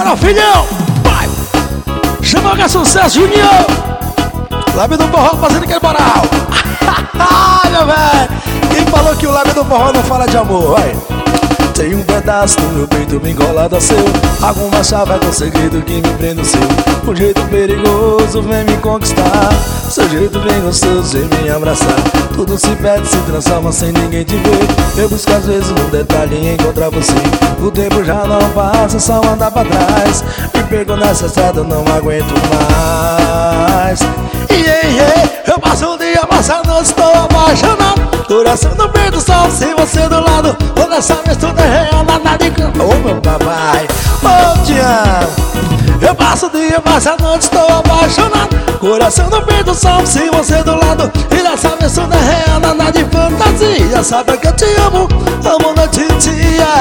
Bora, filhão! Vai! Chama que é sucesso, Junior! Lábio do Forró fazendo aquele moral! Meu velho! Quem falou que o lábio do forró não fala de amor? Vai! Tem um pedaço do meu peito me encolado ao seu. Alguma chave com segredo que me prende no seu. Um jeito perigoso vem me conquistar. Seu jeito bem gostoso vem me abraçar. Tudo se perde, se transforma sem ninguém te ver. Eu busco às vezes um detalhe em encontrar você. O tempo já não passa, só andar pra trás. Me perco nessa estrada, não aguento mais. Eu passo o dia, passo a noite, estou apaixonado. Coração no meio do sol, sem você do lado. Toda essa mistura é real, nada de canto. Ô meu papai, ô te amo. Eu passo o dia, passo a noite, estou apaixonado. Coração no meio do sol, sem você do lado. E nessa mistura é real, nada de fantasia. Sabe que eu te amo, amo noite e dia.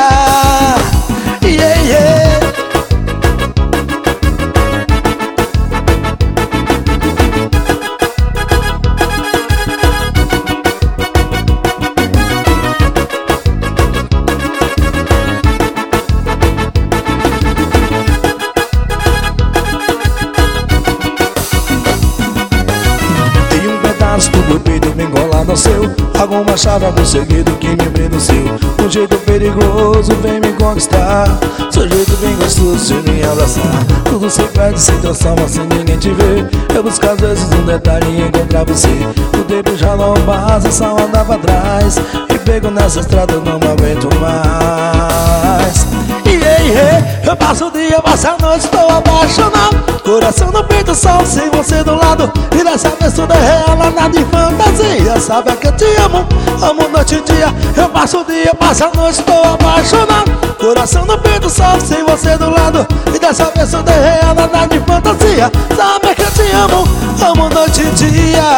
Do meu peito me encolado ao seu. Alguma chave, algum segredo que me prende no seu. Um jeito perigoso vem me conquistar. Seu jeito bem gostoso vem me abraçar. Tudo se perde, se transforma sem ninguém te ver. Eu busco às vezes um detalhe em encontrar você. O tempo já não passa, só andar pra trás. Me pego nessa estrada, eu não me aguento mais. Eu passo o dia, passo a noite, estou apaixonado. Coração no peito, sol, sem você do lado. E nessa mistura real, nada de fantasia. Sabe que eu te amo, amo noite e dia. Eu passo o dia, passo a noite, estou apaixonado. Coração no peito, sol, sem você do lado. E dessa mistura real, nada de fantasia. Sabe que eu te amo, amo noite e dia.